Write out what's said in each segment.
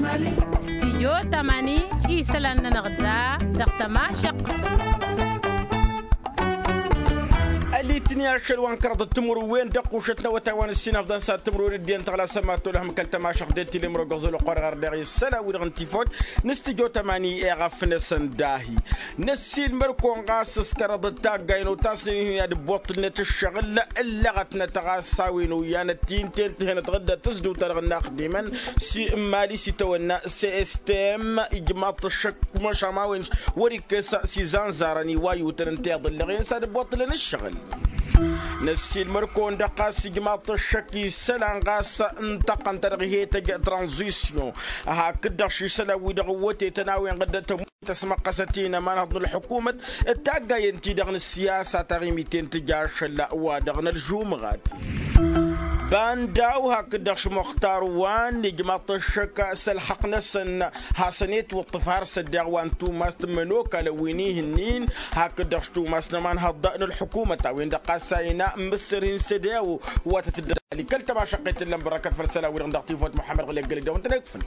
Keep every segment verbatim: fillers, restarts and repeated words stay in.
استيجو تماني إيسلان نغدا دقتماشق اللي تنيا شلوان كرد التمر وين دقوا شتنا وتوان السنة فدان سات تمر الدين تغلا سماتو لهم كلتا ما شق ديتي لي مرغزو القرغر دغي السلا ودغنتيفوت نستيجو تماني اغف نسنداهي نسيل مركون غاسس كرد تاغاينو تاسني يا دبوط نت الشغل الا غتنا تغاساوينو يا نتين تنت هنا تغدا تسدو ترغنا خديما سي مالي سي تونا سي اس تي ام اجماط الشك مش ماوين وريك سي زانزارني وايو تنتيض اللي غين ساد بوط لنا الشغل نسيل مركون دقاس جماعة الشكي سلان غاس انتقن ترغيه تجا ترانزيسيون هكذا شي سلا ودغوتي تناوي غدا تسمى قستينا ما نهضن الحكومة التاقا ينتي دغن السياسة تغيميتين تجاش لا ودغن الجوم غادي بانداو هكذا مختار وان لجماعة الشكا سلحق نسن حسنيت والطفار صدق وان تو ماست منوكا لوينيه النين هكذا شتو ماست مان هضأن الحكومة وين دقاساينا مصرين سداو واتتدري كلتا ما شقيت لهم بركات فلسلا وين دقتي فوت محمد غلي قال دو انت نكفن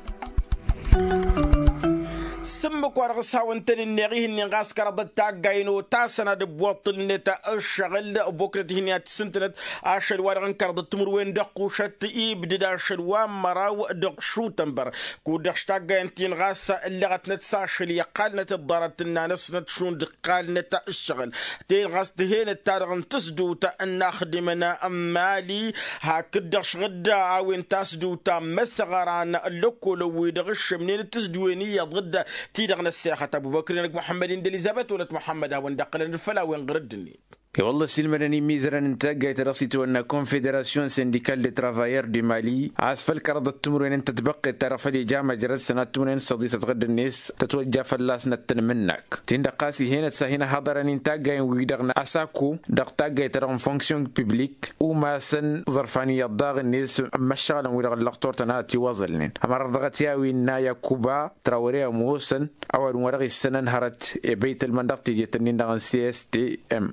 سمك ورغسها وانت النغيه اللي غاس كرد التاقاينو تاسنا دبوطل نتا الشغل بكرة هنا تسنتنت عشر ورغن كرد التمر وين دقو شت يبدي عشر ومراو دق شو تنبر كو دقش تاقاين تين غاس اللي غتنتساش اللي قالنا تضارت الناس نتشون دقال نتا الشغل تين غاس تهين التارغن تسدو تا ناخدمنا مالي هكذا شغدا عوين تاسدو تا مسغران اللوكو لو يدغش منين تسدويني غدا تيدغنا الساحة أبو بكر محمد إليزابيث ولا محمد هون دقل الفلا وين غردني والله سلمرني ميزران انتاجا ترصيتو ان كونفدراسيون سينديكال دي ترافاير دي مالي عسفل كرد التمر وين انت تبقي الطرف اللي جامع جرد سنه تمرين صديقه غد الناس تتوجه فلاس نتن منك تندقاسي هنا سهينا حضرني انتاجا ويدغنا اساكو دقتاجا ترون فونكسيون بيبليك وما سن ظرفانيه ضاغ الناس مشغل ويدغ اللقطور تناتي وظلين امر رغتيا وين يا كوبا تراوريا موسن اول ورغي السنه نهرت بيت المندق تيجي تنين دغن سي اس تي ام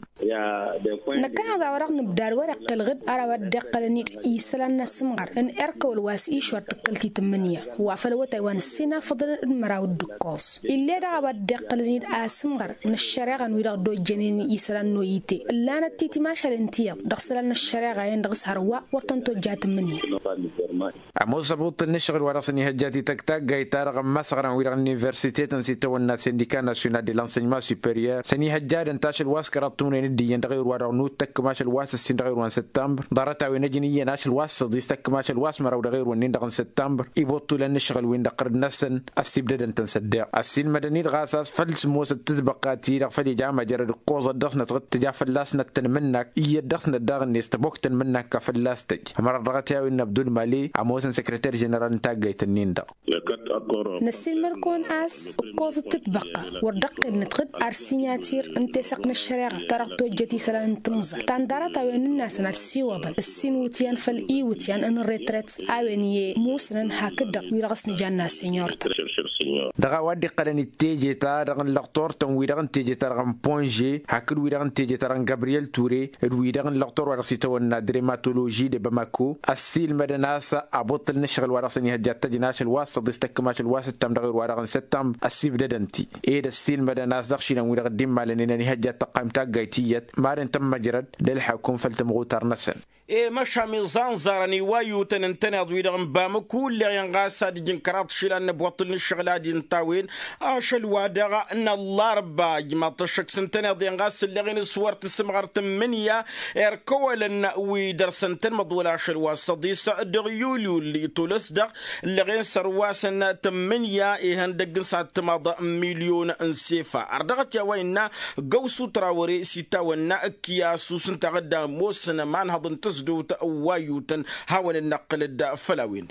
نكان هذا ورق نبدار ورق الغد أرى ودقلني يسلنا السمغر إن أركو الواس إيشور تقلتي تمنية وافلو تايوان السنة فضل المراو الدكوس اللي دا ودقلني السمغر من الشارع ويدا دو جنين يسلنا نويتي لا نتيتي ما شالنتيا دخسلنا الشارع يندغس هروا ورتنتو جات تمنية عمو صبوط النشغل وراسني هجاتي تكتاك جاي تارغ مسغرا ويدا اليونيفرسيتي تنسيتو الناس سينديكا ناسيونال دي لانسينمون سوبيريور سني هجاد انتاش الواس كراتون دي يندغير ورا نوت تك ماش الواس السندغير وان سبتمبر ضرتا وينجني ناش الواس دي تك ماش الواس مرا ودغير وين دغن سبتمبر يبطوا لنشغل وين دقر نسن استبداد انت نسدع السين مدني غاساس فلس موس تتبقاتي رغ فدي جامع جرد قوز دخنا تغت جا فلاسنا تن منك اي دخنا داغن يستبوكتن منك كفلاستج مره رغتا وين بدون مالي عموسن سكرتير جنرال نتاغي تنين دا نسين مركون اس قوز تتبقى وردق نتغد ارسيناتير انت سقنا الشارع ترقتو جتي سلام تنزل تندارا تاوين الناس نرسي وضن السين وتيان فالإي وتيان ان الريتريت اويني موسرن هكذا ويرغسني جانا سينيورتا دغا ودي قلني تيجي تا دغن لقطور تن ويدغن تيجي ترغن بونجي هكذا ويدغن تيجي ترغن جابرييل توري ويدغن لقطور ورسيتو ان دريماتولوجي دي باماكو السيل مدناسا ابوطل نشغل ورسني هجات جناش الواسط دستك ماش الواسط تم دغير ورغن ستم السيف ددنتي ايه السيل مدناس دخشينا ويدغن ديم مالني هجات تقام تاغايتيت مارن تم مجرد للحكم فلتمغوتر نسن إيه مش ميزان زارني وايو تنتني ضويدغن بام كل ينغاسا دي جنكرات شيلان بوطل الشغلة دي نطاوين اشل وادغا ان الله ربا جما تشك سنتني دي ينغاس اللي غين صور تسمغر تمنيا اركولن ويدر سنتن مضول اشل وصديس دغيوليو اللي تولسدغ اللي غين سرواسن تمنيا ايهن دغن سات مضى مليون انسيفا اردغت يا وينا قوسو تراوري سيتا ونا كياسو سنتغدا موسن مان هضن تسدو تأوايوتن هاون النقل الدا فلاوين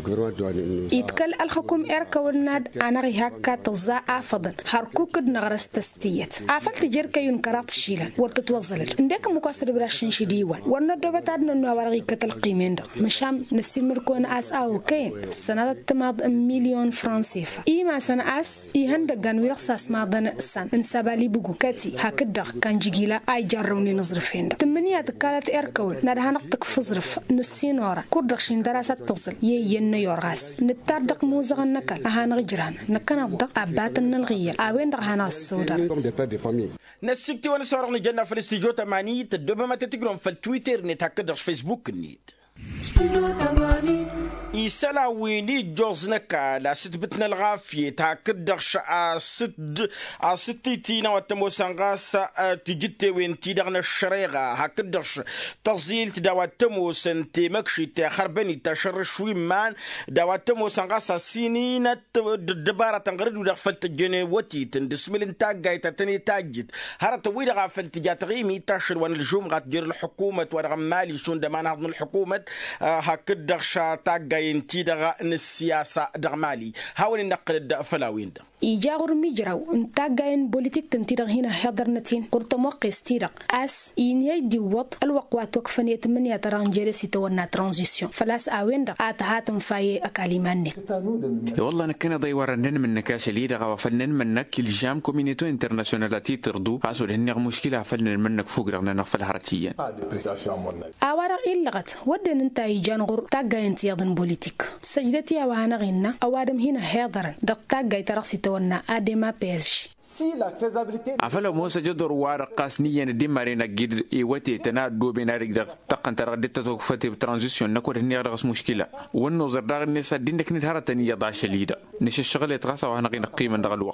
يتكل الحكم إركوناد أنا غيهكا تزا أفضل هركوك نغرس تستيت أفل تجرك ينكرات شيلا ورتتوصلت عندك مكسر براشين شديوان ورنا دوبتادنا نوارغي كتل قيمين دا مشام نسيل مركون أس أو كين السنة تماض مليون فرنسيفا إيما سنة أس إيهندقان ويرخصاس ماضان السن انسابالي بقو كاتي هكذا كان جيجيلا أي جاروني نظرفين دا تمنيات كالت إركون نادها نقطك فظرف نسين ورا كردخشين دراسات تصل يي جن يورغاس نتردق موزغ النكال أهان غجران نكنا الدق أباتن الغير أوين دغهانا السودان نسيكتي وانا صورغ نجنا في الاستيجو تماني تدوبا ما تتقرون في التويتر نتاكدش فيسبوك النيت إيسالا ويني جوزنكا لا ستبتنا الغافية تاكدش أست أستيتينا وتموسانغاس تجتي وين تيدغنا الشريغة هكدش تزيل تداوات تموسن تيمكشي تخربني تشر شوي مان داوات تموسانغاس سينين دبارة تنغرد ودخفلت الجني وتي تندسمل انتاقاي تتني تاجد هرت ويدا غافلت جاتغيمي تشر وان الجمعة تجير الحكومة ورغمالي شون دمان هضن الحكومة هكدش تاقاي ينتي دغا السياسة دغمالي هاول النقل الدفلاوين ده إيجاغر ميجراو انتاقاين بوليتيك تنتيرغ هنا حضرنتين قرط موقع استيرق أس إنياي ديوات الوقوات وقفنية من يتران جيرسي تونا ترانزيسيون فلاس آوين دغ آتهاتم فاي أكاليمان نت والله نكنا ضيوارنن من نكاش ليدغا وفنن منك الجام كومينيتو انترناسيونالاتي تردو عسو لهنغ مشكلة فنن منك فوقرغنا نغفل هرتيا أوارغ إلغت ودن انتا إيجان غر تاقاين تياضن بوليتيك سجدتي أوانا غينا أوادم هنا حضرن دغ تاقاي ترقسي تونا آدما بيزش عفلو موسى جدر وارقاس نيا ندمارينا جيد إيواتي تنادو بينارك دغ تقن تردت توقفتي بترانزيسيون نكور هني غرغس مشكلة والنظر داغ الناس دينك نتهرتني يضع شليدة نش الشغل يتغاسى وهنا غينا قيمة دغ الوقت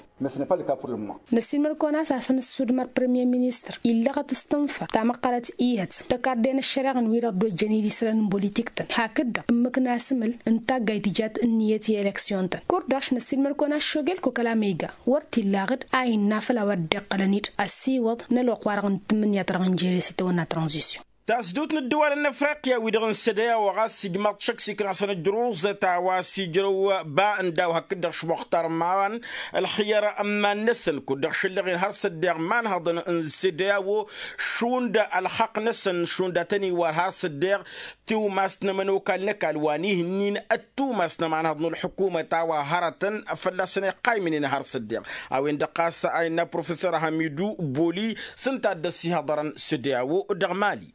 نسيل مركونا أساسا السودمار بريمير مينيستر إلا غا تستنفى تاما قالت إيهت تكاردين الشراغن ويرا دو جنيدي سلان بوليتيكتن هكذا أمك ناسمل انتا غايتجات النيتي إلكسيون تن كور داش نسيل مركونا شوغل كو كلاميغا ورتي لاغد أين نافلا ودق لنيت السيوض نلوق وارغن تمنيا ترغن جيريسي تونا ترانزيسيون تاسدوت الدول النفريقيا ويدغن سدايا وغاس جماط شكسي كراسن الدروز تاواسي جرو با انداو هكدرش مختار مان الخيار اما نسن كدرش اللي غير هرس الدير مان هضن سدايا و شون دا الحق نسن شون دا تاني وار هرس الدير تو ماسنا منو كان لك الوانيه نين اتو ماسنا مان هضن الحكومة تاوا هرتن فلسنا قايمين هرس الدير او ان دقاس اينا بروفيسور حميدو بولي سنتا دسي هضرن سدايا و دغمالي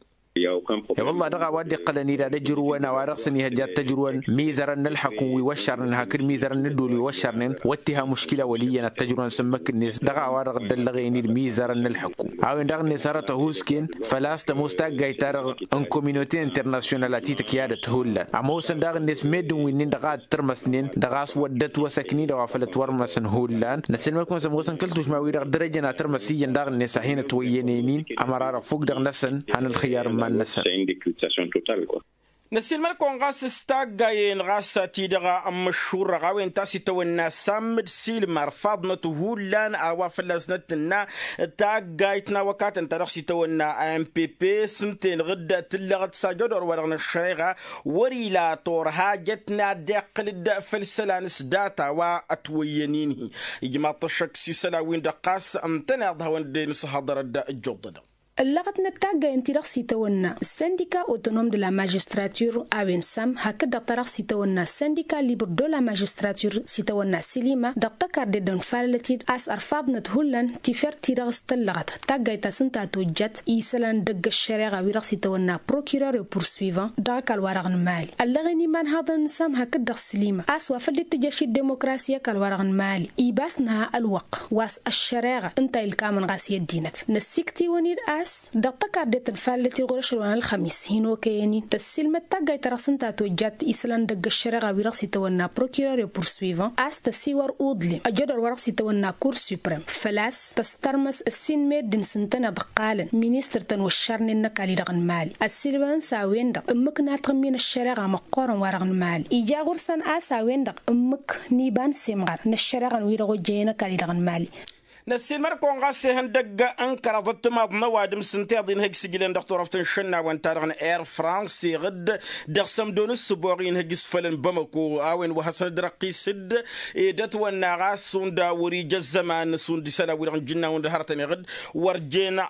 والله دغا وادي قلني دا جروان وارقسني هجات تجروان ميزرن الحكم ويوشرن هاكر ميزرن الدول ويوشرن واتها مشكله وليا التجروان سمك الناس دغا وارق دلغيني ميزرن الحكم او دغني سارته هوسكين فلاست مستاغاي تار ان كوميونيتي انترناسيونالاتي تكياده هولا عموسن دغني ميدون وين دغا ترمسنين دغا ودت وسكني دغا فلت ورمسن هولان نسلمكم سموسن كلتوش ما ويرق درجنا ترمسيا دغني سحينه وينينين امرار فوق دغنسن عن الخيار c'est une décultation totale quoi. نسيل مالكون غاس استاغاين غاسا تيدغا مشهور غاوين تاسي تونا سامد سيل مرفضنا تهولان اوا فلسنتنا تاغايتنا وكات انت رخصي تونا ام بي بي سنتين غدا تلغت ساجدور ورغنا الشريغه وريلا طور حاجتنا دقل فلسلانس داتا واتوينيني يجمع طشك سلاوين دقاس امتنا ضهون دين صحضر الجدد اللغة نتاجا انتراق سيتونا السنديكا أوتونوم دو لا ماجستراتور أوين سام هكذا طرق سيتونا السنديكا ليبر دو لا ماجستراتور سيتونا سليمة دقتكار دي فالتيد أس أرفاض نتهولن تفر تيراغ ستلغت تاجا يتسنتا توجت إيسالان دق الشريغة ويراغ سيتونا بروكيرور بورسويفان داك الورغ مالي اللغني من هذا نسام هكذا سليمة أس وفلت تجاشي الديمقراسية كالورغ مالي إيباسنها الوق واس الشريغة انتا الكامن غاسية دينت نسيكتي ونير أس دقتكار دي تنفالتي غرش الوان الخميس هينو كيني تسلم التاجا يترسنتا توجت إيسالان دق الشريغة ويراغ سيتونا بروكيرور بورسويفان أس تسيور أودلي أجدر ورغ سيتونا كور سوبريم فلاس تسترمس السين ميدن سنتنا دقالن مينيستر تنوشرن النكالي رغن مالي السلبان ساوين دق أمك ناتغمين الشريغة مقورن ورغن مالي إيجا غرسان آساوين دق أمك نيبان سيمغر نشريغن ويراغو جينا كالي رغن مالي نسيل مركون غاسي هندق انكر ضد ماضنا وادم سنتيضين هيك سجلين دكتور افتن شنا وانتارغن اير فرانسي غد دقسم دون السبوغين هيكس فلن بمكو اوين وحسن درقي سد ايدت وانا غاسون داوري جزمان سون دي سلا ورغن جنا وند هرتني غد ورجينا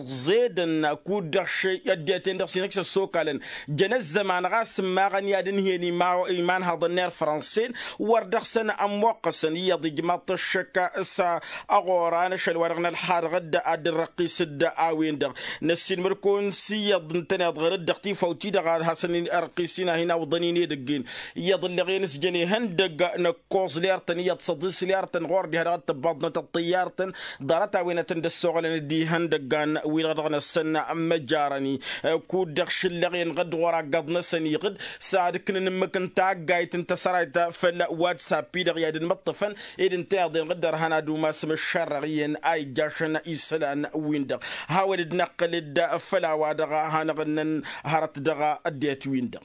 ازيدن كودش يديتين دقسي نكس سوكالن جن الزمان غاس ما غني ادن هيني ما ايمان هذا النير فرانسين وردخسن اموقسن يضي جماط الشكا اسا اغو دوران شلوارغنا الحار غدا عد الرقيس الدا آوين دغ نسين مركون سياد انتنا غرد دقتي فوتي دغ حسن ارقيسينا هنا وضنيني دقين يضل غين سجني هندق نكوز ليرتن يتصدس ليرتن غوردي هذا تبادنا الطيارتن دارت وين تندسوغلن دي هندقان ويغدغنا السنة مجارني كود دغش لغين غد ورا قد نسني غد ساعد كن مكن تاع قايت انت سرايت فلا واتساب بيدغ ياد المطفن إذن تاعدين غدر هنا دوما سم الشرعيين أي جاشن إسلان ويندغ هاولد نقل الدا فلا وادغا هانغنن هرت دغا أديت ويندغ.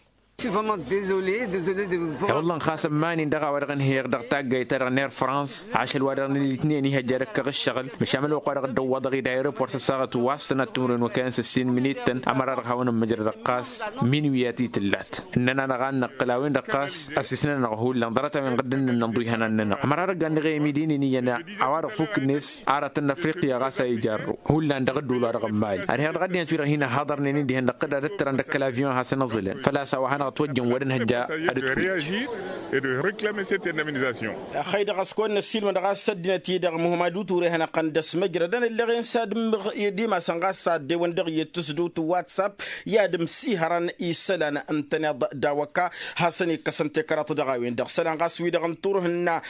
والله خاصة ماني دغا ورغن هير دغ تاقاي ترغ نير فرانس عشل ورغن الاثنين هجارك كغشغل مشامل وقارغ دو دغي دايرو بورس ساغت واسطنا تمرن وكان سين مينيتن امر رغاون مجر دقاس مينوياتي تلات اننا نغان نقلاوين دقاس اسسنا نغول لنظرت من غدن نمضي هنا ننا امر رغن غي ميديني نينا عوار فوك نس عارتنا افريقيا غاسا يجارو هولا ندغدو لا رغم مال اري غدن تيرا هنا حاضرني ندي هندقد رتر عندك الافيون حسن نزل فلا سوا توجن ودن هجا réagir et de réclamer cette indemnisation. خيد غسكون السلم دغاس سدنتي دغ محمد توري هنا قندس مجردن اللي غين ساد ديما سانغاس ساد دي وندغ يتسدو واتساب يا دم سيهران يسلان انتنا داوكا حسني كسنتي كرات دغاوين دغ سلان غاس وي دغ نطور هنا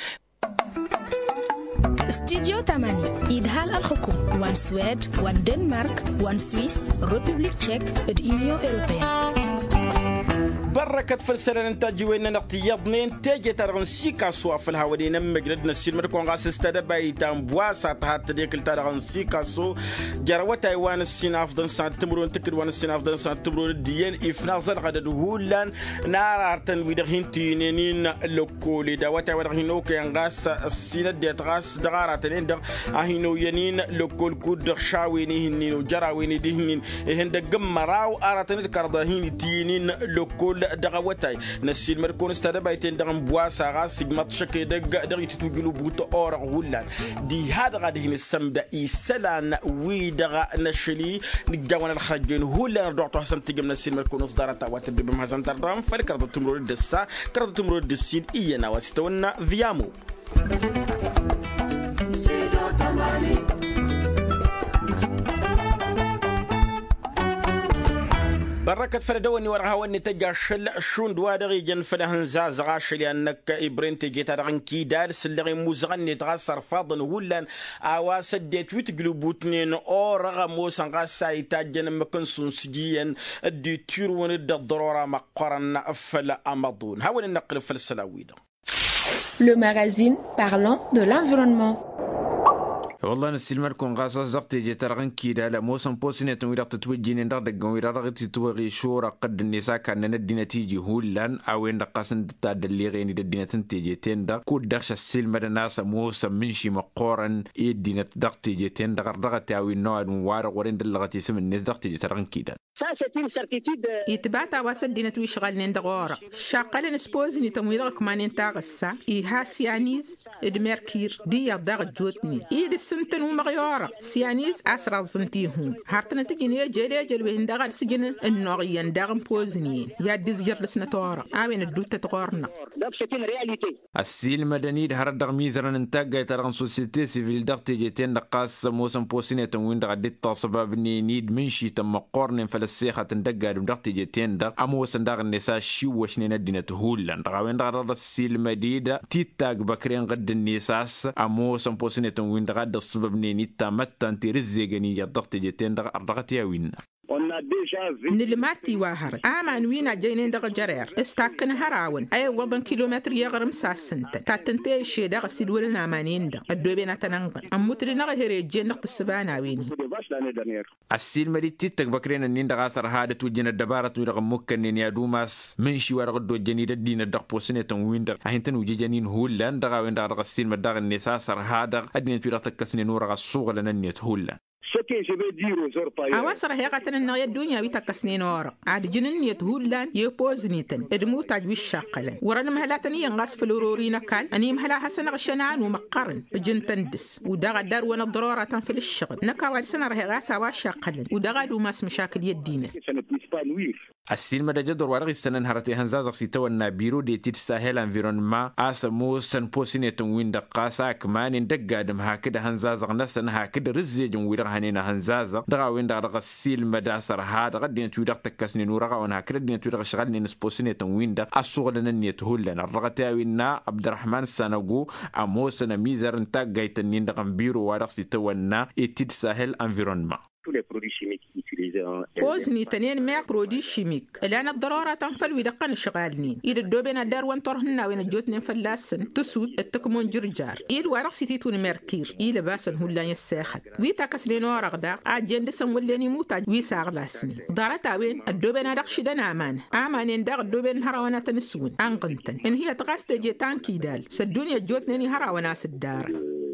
استديو تمانية إدهال الحكوم وان سويد وان دنمارك وان سويس ريبوبليك تشيك اليونيون أوروبية بركة فلسلة نتاجي وين نقتيضنين تاجي ترغن سيكا سوا في الهوادين مجردنا السيل مركون غاس استدى بايتان بواسا تحت ديكل ترغن سيكا سو جروا تايوان السين أفضل سان تمرون تكر وان السين أفضل سان تمرون ديال إفنازل غدا دهولان نار عرتن ويدغين تينين لوكولي دا تايوان غينو كيان غاس السين ديت غاس دغارتين دغ أهينو ينين لوكول كود شاويني هنين جراويني دهنين هند جمراو أرتن كردهين تينين لوكول دغوتاي نسيل مركون استدى بايتين دغم بواسا غاس سيغمات شكي دغ دغ يتوجلو بوت اور ولان دي هذا غادي نسمدا إسلان وي دغ نشلي نجاونا الخرجين هولان دوتو حسن تيغم نسيل مركون اصدارتا واتب بمحسن تردام فالكرد تمرور دسا كرد تمرور دسين إينا واسيتونا فيامو بركة فردوني ورها وني تجاشل شون دوادغي جن فلهن زاز غاشلي أنك إبرين تجي ترغن كيدار سلغي موزغني تغسر فاضن ولان أوا سديت ويتقلبوتنين أو رغمو سنغاسا يتاجن مكن سنسجيا الدي تيرون الضرورة مقرن فلا أمضون هاول النقل فلسلاويدا. Le magazine parlant de l'environnement. والله نسيل مركون غاصص ضغط يجي ترغن كيدا لا موسم بوسنة ويرا تتوجين ندر دقون ويرا رغت تتوغي شورا قد النساء كان ندي نتيجي هولان او ان قاسن تتاد اللي غيني دي نتيجي تندا كود دخش السيل مدناس موسم منشي مقورن يدي نتضغط يجي تندا غردغت او النوع وارا ورين دلغت يسم الناس ضغط يجي ترغن كيدا يتبعت واسد دينت ويشغل نندغورا شاقل نسبوزني تمويرا كمان انتاغسا إيها سيانيز ادميركير دي يضغط جوتني إيد السنتن ومغيورا سيانيز أسرع زنتيهم هارتنا تجيني جري جري هندغال سجن النوغي يندغم بوزنيين يادز يرلسنا تورا آوين الدوتة تغورنا السيل مدني هرد دغميزرن انتاغ ترغن سوسيتي سيفيل دغتي جيتين دقاس موسم بوسينة تموين دغدت تصبابني نيد منشي تم قرن فلسيخة تندقى دغتي جيتين دغ أموسن دغ النساء شو وشنين الدينة هولان دغوين دغ السيل مديدة تيتاغ بكرين غد النساس أموسن بوسينة تموين دغ السبب نيني تامتان ترزيغني يضغط جيتين دغ أرضغت ياوين نلماتي واهر آمان وينا جينين دغ جرير استاكن هراون أي وضن كيلومتر يغرم ساسنت تاتنتي الشي دغ سيدولن آمانين دغ الدوبينة تننغن أموتري نغ هيري جين نغت السبانا ويني السيل مريد تيتك بكرين النين دغ أسر هادة وجين الدبارة ويرغ مكنين يا دوماس منشي ورغدو جنيد الدين الدغ بوسنة تنوين دغ أهنتن وجي جنين هولان دغ وين دغ السيل مدغ النساء سر هادغ الدين تيرا تكسنين ورغ الصوغ لننيت هولان Ce que je vais dire aux orpailleurs. أواسر هي قتن النغية الدنيا بيتك سنين ورق عاد جنن يتهولان يبوزنيتن ادمو تاجوي الشاقلن ورن مهلاتني ينغاس فلورورين كال أني مهلا حسن غشنان ومقرن بجن تندس ودغا دار وانا ضرورة في الشغل نكا وارسنا رهي غاسا واشاقلن ودغا دو ماس مشاكل يدينا السلمة جدر ورغي السنة هرتي هنزازق سيتونا بيرو دي تيت ساهل انفيرونما آسمو سن بوسيني تنوين دقاسا كمان اندق آدم هاكدا هنزازق نسن هاكدا رزي جنويرغ هنينا هنزازق دغا وين دغا السلمة داسر هاد غدين تويدغ تكسني نورغا ونهاكدا دين تويدغ شغالني نسبوسيني تنوين دق الصغلنا نيتهولنا الرغتاوينا عبد الرحمن سانغو أمو سنة ميزر انتاق جايتنين دغم بيرو ورغ سيتونا تيت ساهل انفيرونما tous les produits chimiques utilisés en بوزني تنين ماك برودي شيميك لأن الضرورة تنفل ويدقن شغالين إذا الدوبنا دار وانطرهن وين الجوتن فلاسن تسود التكمون جرجار إذا ورق سيتيتون مركير إذا باسن هلا يساخد ويتا كسلين ورق دا عجين دسم وليني موتا ويساغ لاسني دارتا وين الدوبنا دقشدن آمان آمان داغ الدوبن هراوانا تنسون أنقنتن إن هي تغاست جيتان كيدال سدوني الجوتنني هراوانا سدار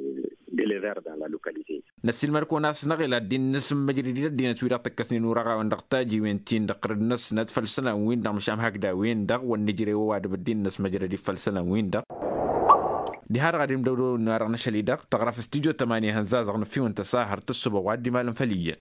نسيل مركو ناس نغيل الدين نسم مجريدي الدين تويرا تكسني نورغا وندقتاجي وين تين دقر الناس ندفل سنة وين دغ مشام هكذا وين دغ والنجري وواد بالدين نس مجريدي فل سنة وين دغ دي هار غادي مدودو نار نشلي دغ تغرف استوديو ثمانية هنزاز غن في وانت ساهر تصبح وادي مالن فليا